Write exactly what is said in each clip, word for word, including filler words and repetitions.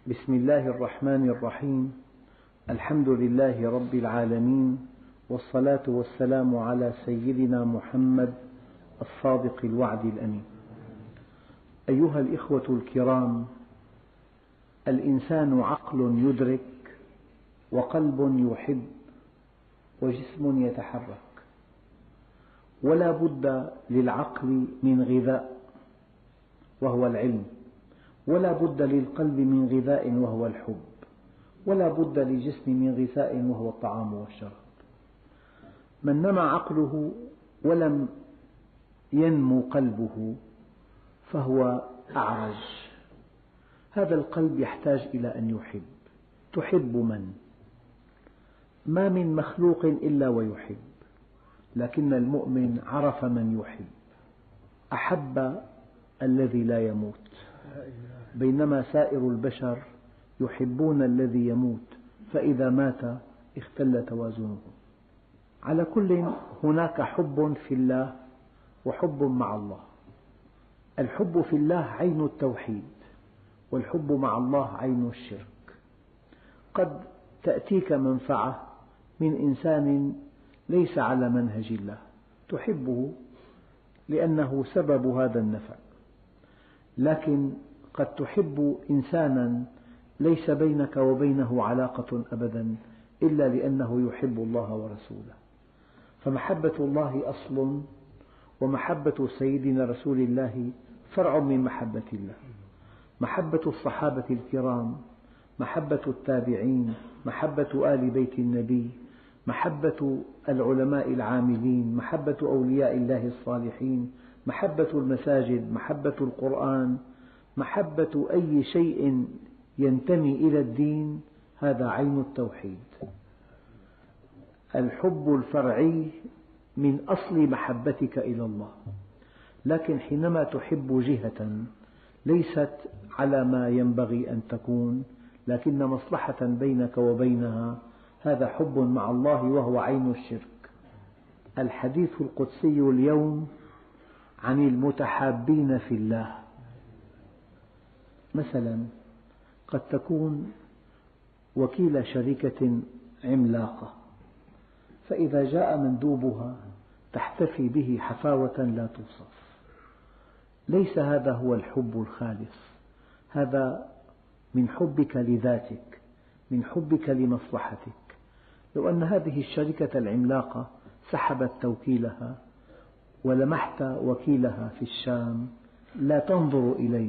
بسم الله الرحمن الرحيم. الحمد لله رب العالمين، والصلاة والسلام على سيدنا محمد الصادق الوعد الأمين. أيها الإخوة الكرام، الإنسان عقل يدرك، وقلب يحب، وجسم يتحرك، ولا بد للعقل من غذاء وهو العلم، ولا بد للقلب من غذاء وهو الحب، ولا بد للجسم من غذاء وهو الطعام والشراب. من نمى عقله ولم ينمو قلبه فهو أعرج. هذا القلب يحتاج إلى أن يحب. تحب من؟ ما من مخلوق إلا ويحب، لكن المؤمن عرف من يحب، أحب الذي لا يموت، بينما سائر البشر يحبون الذي يموت، فإذا مات اختل توازنه. على كل، هناك حب في الله وحب مع الله. الحب في الله عين التوحيد، والحب مع الله عين الشرك. قد تأتيك منفعة من إنسان ليس على منهج الله، تحبه لأنه سبب هذا النفع، لكن قد تحب إنسانا ليس بينك وبينه علاقة أبدا إلا لأنه يحب الله ورسوله. فمحبة الله أصل، ومحبة سيدنا رسول الله فرع من محبة الله. محبة الصحابة الكرام، محبة التابعين، محبة آل بيت النبي، محبة العلماء العاملين، محبة أولياء الله الصالحين، محبة المساجد، محبة القرآن، محبة أي شيء ينتمي إلى الدين، هذا عين التوحيد. الحب الفرعي من أصل محبتك إلى الله، لكن حينما تحب جهة ليست على ما ينبغي أن تكون، لكن مصلحة بينك وبينها، هذا حب مع الله وهو عين الشرك. الحديث القدسي اليوم عن المتحابين في الله. مثلا قد تكون وكيل شركة عملاقة، فإذا جاء مندوبها تحتفي به حفاوة لا توصف. ليس هذا هو الحب الخالص، هذا من حبك لذاتك، من حبك لمصلحتك. لو أن هذه الشركة العملاقة سحبت توكيلها ولمحت وكيلها في الشام لا تنظر إليه.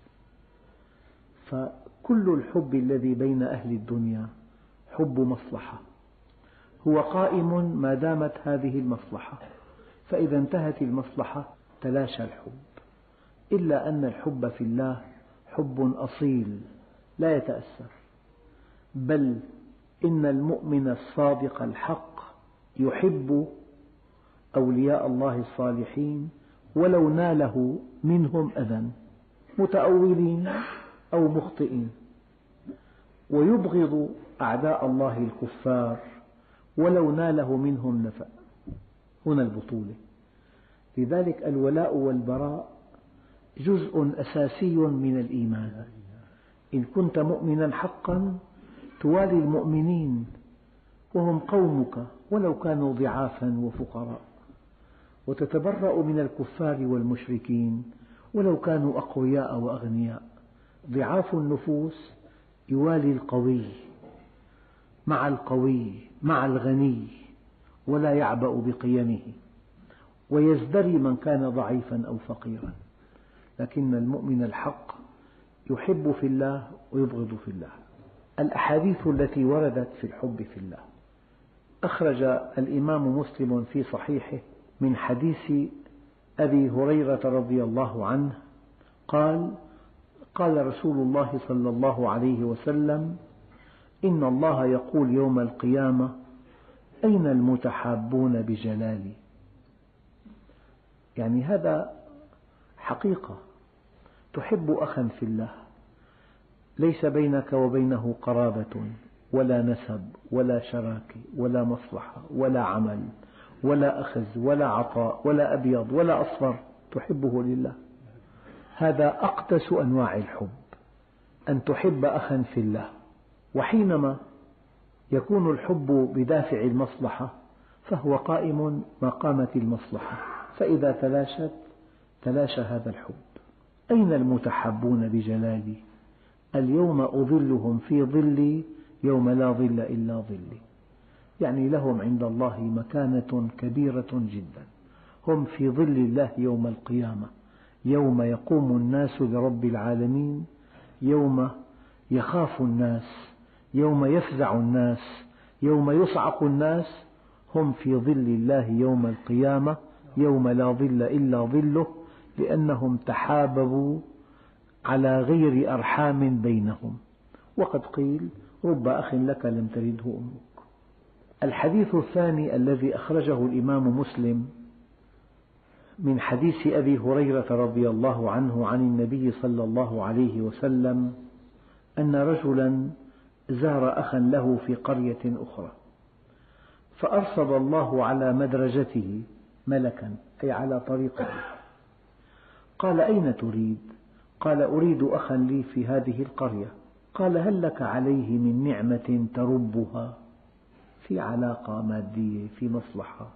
فكل الحب الذي بين أهل الدنيا حب مصلحة، هو قائم ما دامت هذه المصلحة، فإذا انتهت المصلحة تلاشى الحب. إلا أن الحب في الله حب أصيل لا يتأثر، بل إن المؤمن الصادق الحق يحب أولياء الله الصالحين ولو ناله منهم أذى، متأولين أو مخطئين، ويبغض أعداء الله الكفار ولو ناله منهم نفع. هنا البطولة. لذلك الولاء والبراء جزء أساسي من الإيمان. إن كنت مؤمنا حقا توالي المؤمنين وهم قومك ولو كانوا ضعافا وفقراء، وتتبرأ من الكفار والمشركين ولو كانوا أقوياء وأغنياء. ضعاف النفوس يوالي القوي مع القوي مع الغني، ولا يعبأ بقيمه، ويزدري من كان ضعيفا أو فقيرا. لكن المؤمن الحق يحب في الله ويبغض في الله. الأحاديث التي وردت في الحب في الله، أخرج الإمام مسلم في صحيحه من حديث أبي هريرة رضي الله عنه قال: قال رسول الله صلى الله عليه وسلم: إن الله يقول يوم القيامة: أين المتحابون بجلالي؟ يعني هذا حقيقة. تحب أخا في الله ليس بينك وبينه قرابة ولا نسب ولا شراكة ولا مصلحة ولا عمل ولا أخذ ولا عطاء ولا أبيض ولا أصفر، تحبه لله. هذا أقدس أنواع الحب. أن تحب أخا في الله، وحينما يكون الحب بدافع المصلحة فهو قائم مقامة المصلحة، فإذا تلاشت تلاشى هذا الحب. أين المتحابون بجلالي؟ اليوم أظلهم في ظلي يوم لا ظل إلا ظلي، يعني لهم عند الله مكانة كبيرة جدا، هم في ظل الله يوم القيامة، يوم يقوم الناس لرب العالمين، يوم يخاف الناس، يوم يفزع الناس، يوم يصعق الناس، هم في ظل الله يوم القيامة يوم لا ظل إلا ظله، لأنهم تحاببوا على غير أرحام بينهم. وقد قيل: رب أخ لك لم تلده أمك. الحديث الثاني الذي أخرجه الإمام مسلم من حديث أبي هريرة رضي الله عنه عن النبي صلى الله عليه وسلم أن رجلا زار أخا له في قرية أخرى، فأرصد الله على مدرجته ملكا، أي على طريقه. قال: أين تريد؟ قال: أريد أخا لي في هذه القرية. قال: هل لك عليه من نعمة تربها؟ في علاقة مادية، في مصلحة؟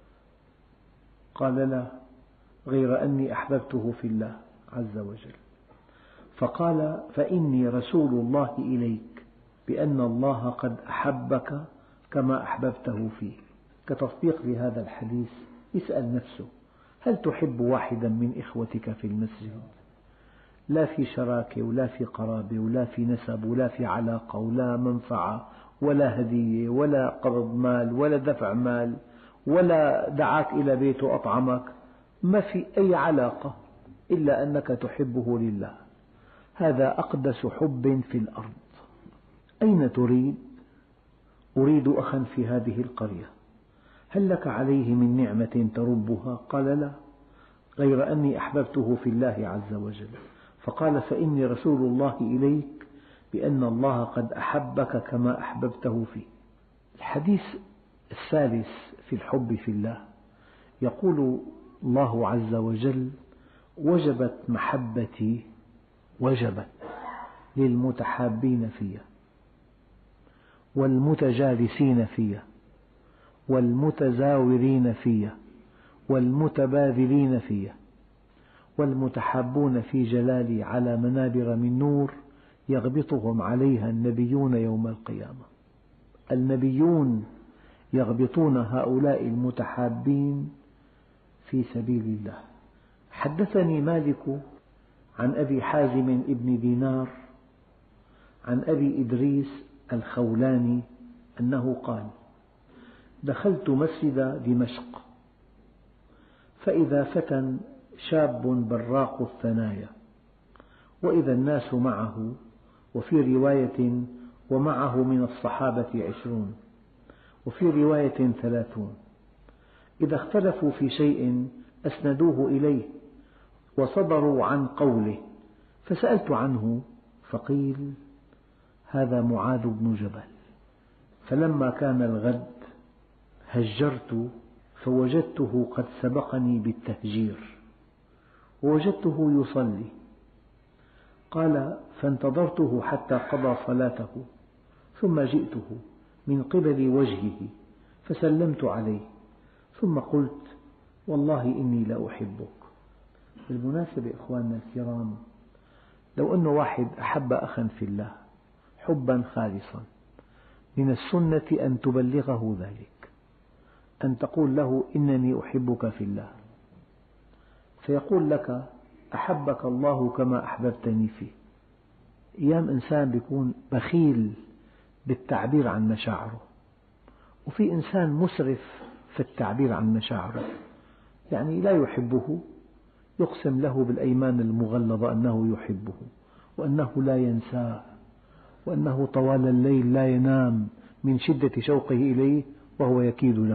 قال: لا، غير أني أحببته في الله عز وجل. فقال: فإني رسول الله إليك بأن الله قد أحبك كما أحببته فيه. كتطبيق لهذا الحديث يسأل نفسه: هل تحب واحدا من إخوتك في المسجد؟ لا في شراكة ولا في قرابة ولا في نسب ولا في علاقة ولا منفعة ولا هدية ولا قرض مال ولا دفع مال ولا دعاك إلى بيته وأطعمك، ما في أي علاقة إلا أنك تحبه لله. هذا أقدس حب في الأرض. أين تريد؟ أريد أخا في هذه القرية. هل لك عليه من نعمة تربها؟ قال: لا، غير أني أحببته في الله عز وجل. فقال: فإني رسول الله إليك بأن الله قد أحبك كما أحببته فيه. الحديث الثالث في الحب في الله، يقول الله عز وجل: وجبت محبتي وجبت للمتحابين في والمتجالسين في والمتزاورين في والمتبادلين في والمتحابون في جلالي على منابر من نور يغبطهم عليها النبيون يوم القيامة. النبيون يغبطون هؤلاء المتحابين في سبيل الله. حدثني مالك عن أبي حازم ابن دينار عن أبي إدريس الخولاني أنه قال: دخلت مسجد دمشق فإذا فتى شاب براق الثنايا، وإذا الناس معه، وفي رواية ومعه من الصحابة عشرون، وفي رواية ثلاثون، إذا اختلفوا في شيء أسندوه إليه وصدروا عن قوله، فسألت عنه فقيل: هذا معاذ بن جبل. فلما كان الغد هجرت فوجدته قد سبقني بالتهجير ووجدته يصلي. قال: فانتظرته حتى قضى صلاته، ثم جئته من قبل وجهه فسلمت عليه، ثم قلت: والله إني لأحبك. بالمناسبة إخواننا الكرام، لو أن واحد أحب أخا في الله حبا خالصا، من السنة أن تبلغه ذلك، أن تقول له: إنني أحبك في الله، فيقول لك: أحبك الله كما أحببتني فيه. أيام إنسان يكون بخيل بالتعبير عن مشاعره، وفي إنسان مسرف في التعبير عن مشاعره، يعني لا يحبه، يقسم له بالأيمان المغلظة أنه يحبه وأنه لا ينساه وأنه طوال الليل لا ينام من شدة شوقه إليه وهو يكيد له.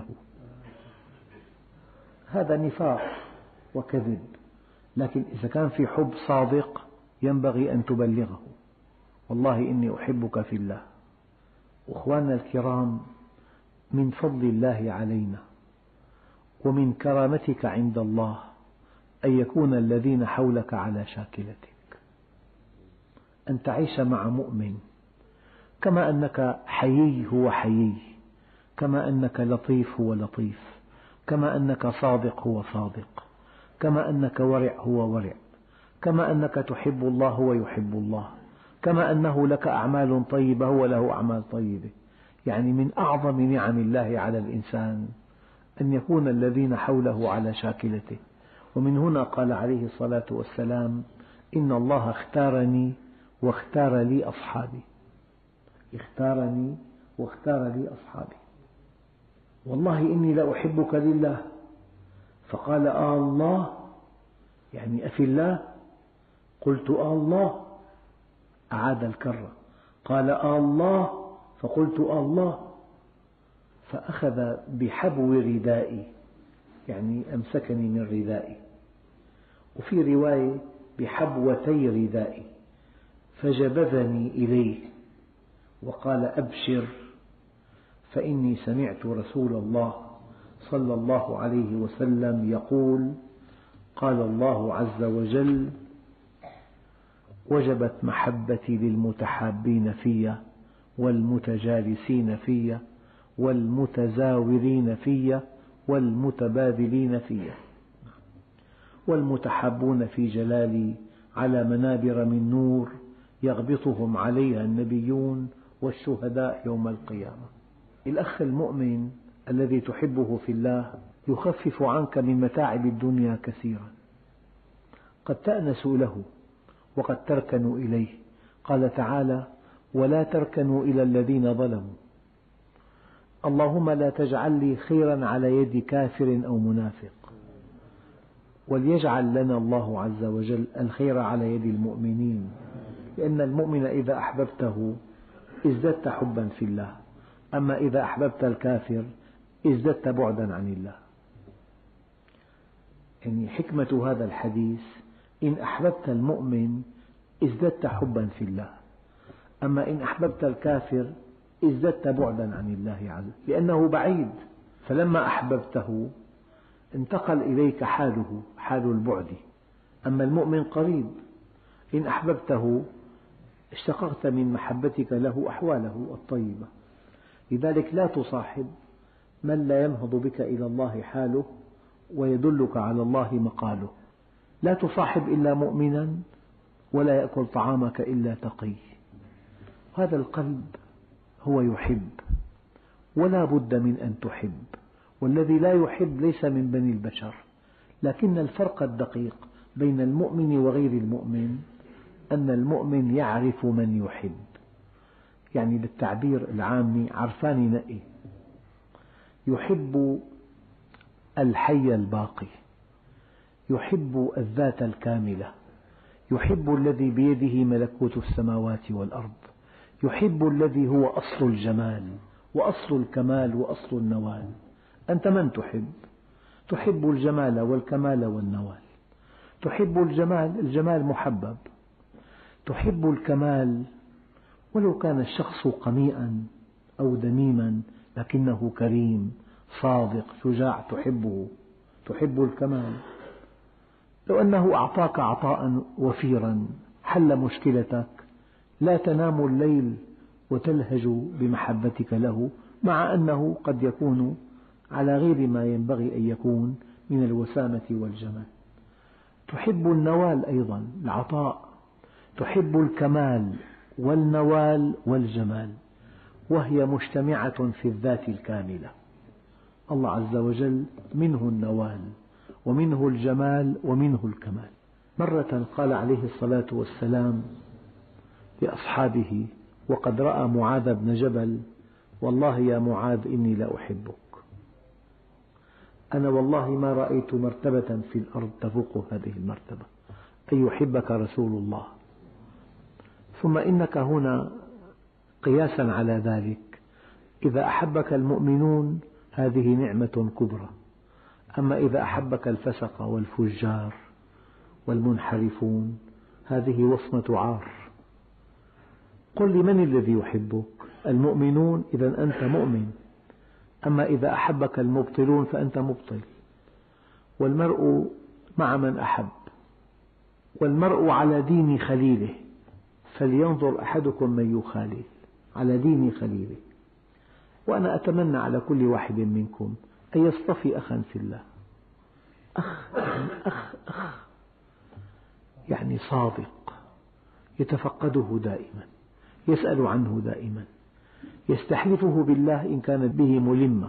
هذا نفاق وكذب. لكن إذا كان في حب صادق ينبغي أن تبلغه: والله إني أحبك في الله. أخواننا الكرام، من فضل الله علينا ومن كرامتك عند الله أن يكون الذين حولك على شاكلتك. أن تعيش مع مؤمن، كما أنك حيي هو حيي، كما أنك لطيف هو لطيف، كما أنك صادق هو صادق، كما أنك ورع هو ورع، كما أنك تحب الله هو يحب الله، كما أنه لك أعمال طيبة هو له أعمال طيبة. يعني من أعظم نعم الله على الإنسان أن يكون الذين حوله على شاكلته. ومن هنا قال عليه الصلاة والسلام: إن الله اختارني واختار لي أصحابي. اختارني واختار لي أصحابي. والله إني لأحبك لله. فقال: آه الله، يعني أفي الله؟ قلت: آه الله. أعاد الكرة، قال: آه الله. فقلت: آه الله. فأخذ بحبو ردائي، يعني أمسكني من ردائي، وفي رواية بحبوتي ردائي، فجبذني إليه وقال: أبشر، فإني سمعت رسول الله صلى الله عليه وسلم يقول: قال الله عز وجل: وجبت محبتي للمتحابين في والمتجالسين في والمتزاورين في والمتبادلين في. والمتحابون في جلالي على منابر من نور يغبطهم عليها النبيون والشهداء يوم القيامة. الأخ المؤمن الذي تحبه في الله يخفف عنك من متاعب الدنيا كثيرا، قد تأنس له وقد تركن إليه. قال تعالى: ولا تركنوا إلى الذين ظلموا. اللهم لا تجعل لي خيرا على يد كافر أو منافق، وليجعل لنا الله عز وجل الخير على يد المؤمنين، لأن المؤمن إذا أحببته ازددت حبا في الله، أما إذا أحببت الكافر ازددت بعدا عن الله. يعني حكمة هذا الحديث: إن أحببت المؤمن ازددت حبا في الله، أما إن أحببت الكافر ازددت بعدا عن الله عز وجل، لأنه بعيد، فلما أحببته انتقل إليك حاله، حال البعد. أما المؤمن قريب، إن أحببته اشتققت من محبتك له أحواله الطيبة. لذلك لا تصاحب من لا ينهض بك إلى الله حاله ويدلك على الله مقاله. لا تصاحب إلا مؤمنا، ولا يأكل طعامك إلا تقي. هذا القلب هو يحب، ولا بد من أن تحب. والذي لا يحب ليس من بني البشر، لكن الفرق الدقيق بين المؤمن وغير المؤمن أن المؤمن يعرف من يحب، يعني بالتعبير العامي عرفان ينقي. يحب الحي الباقي، يحب الذات الكاملة، يحب الذي بيده ملكوت السماوات والأرض، يحب الذي هو أصل الجمال وأصل الكمال وأصل النوال. أنت من تحب؟ تحب الجمال والكمال والنوال. تحب الجمال، الجمال محبب. تحب الكمال ولو كان الشخص قميئا أو دميما لكنه كريم صادق شجاع، تحبه، تحب الكمال. لو أنه أعطاك عطاء وفيرا حل مشكلتك لا تنام الليل وتلهج بمحبتك له، مع أنه قد يكون على غير ما ينبغي أن يكون من الوسامة والجمال. تحب النوال أيضا، العطاء، تحب الكمال والنوال والجمال، وهي مجتمعة في الذات الكاملة. الله عز وجل منه النوال ومنه الجمال ومنه الكمال. مرة قال عليه الصلاة والسلام لأصحابه وقد رأى معاذ بن جبل: والله يا معاذ إني لأحبك، أنا والله ما رأيت مرتبة في الأرض تفوق هذه المرتبة، أن يحبك رسول الله. ثم إنك هنا قياسا على ذلك إذا أحبك المؤمنون هذه نعمة كبرى، أما إذا أحبك الفسق والفجار والمنحرفون هذه وصمة عار. قل لي من الذي يحبك؟ المؤمنون، إذا أنت مؤمن. أما إذا أحبك المبطلون فأنت مبطل. والمرء مع من أحب، والمرء على دين خليله، فلينظر أحدكم من يخالل على دين خليله. وأنا أتمنى على كل واحد منكم أن يصطفي أخا في الله، أخ يعني أخ أخ يعني صادق، يتفقده دائما، يسأل عنه دائما، يستحلفه بالله إن كانت به ملمة،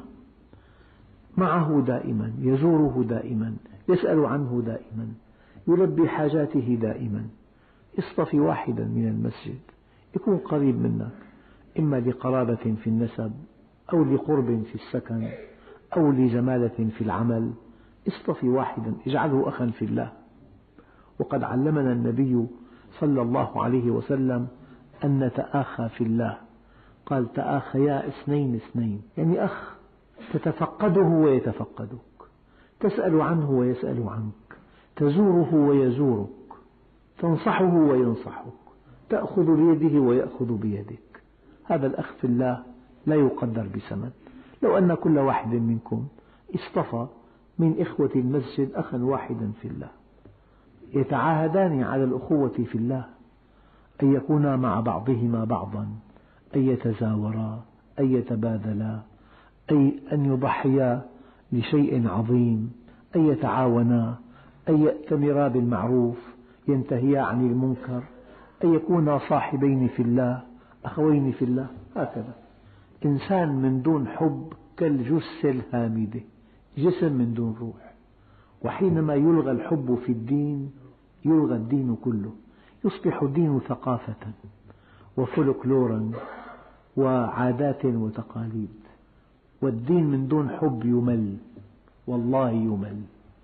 معه دائما، يزوره دائما، يسأل عنه دائما، يلبي حاجاته دائما. اصطفي واحدا من المسجد يكون قريب منك، إما لقرابة في النسب أو لقرب في السكن أو لزمالة في العمل. اصطفي واحدا، اجعله أخا في الله. وقد علمنا النبي صلى الله عليه وسلم أن نتآخى في الله، قال تآخيا اثنين اثنين، يعني أخ تتفقده ويتفقدك، تسأل عنه ويسأل عنك، تزوره ويزورك، تنصحه وينصحك، تأخذ بيده ويأخذ بيدك. هذا الأخ في الله لا يقدر بثمن. لو أن كل واحد منكم اصطفى من إخوة المسجد أخا واحدا في الله، يتعاهدان على الأخوة في الله، أن يكونا مع بعضهما بعضا، أن يتزاورا، أن يتبادلا، أي أن يضحيا لشيء عظيم، أن يتعاونا، أن يأتمرا بالمعروف، ينتهيا عن المنكر، أن يكونا صاحبين في الله، أخوين في الله. هكذا إنسان من دون حب كالجثة الهامدة، جسم من دون روح. وحينما يلغى الحب في الدين يلغى الدين كله، يصبح الدين ثقافة وفولكلورا وعادات وتقاليد. والدين من دون حب يمل، والله يمل.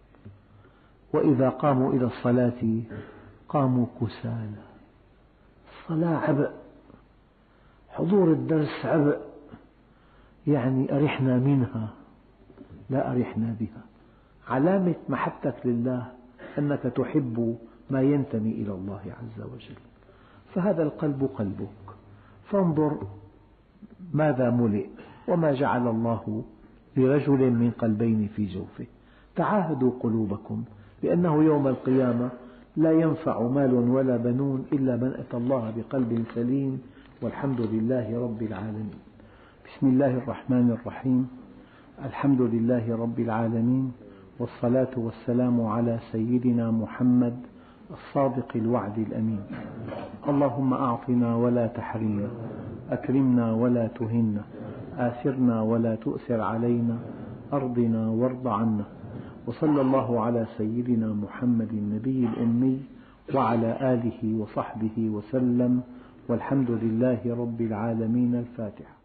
وإذا قاموا إلى الصلاة قاموا كسالى. الصلاة عبء، حضور الدرس عبء، يعني أرحنا منها لا أرحنا بها. علامة محبتك لله أنك تحب ما ينتمي إلى الله عز وجل، فهذا القلب قلبك، فانظر ماذا ملئ. وما جعل الله لرجل من قلبين في جوفه. تعاهدوا قلوبكم، لأنه يوم القيامة لا ينفع مال ولا بنون إلا من أتى الله بقلب سليم، والحمد لله رب العالمين. بسم الله الرحمن الرحيم. الحمد لله رب العالمين، والصلاة والسلام على سيدنا محمد الصادق الوعد الأمين. اللهم أعطنا ولا تحرمنا، أكرمنا ولا تهنا، آثرنا ولا تؤثر علينا، أرضنا وارض عنا. وصلى الله على سيدنا محمد النبي الأمي وعلى آله وصحبه وسلم، والحمد لله رب العالمين. الفاتحة.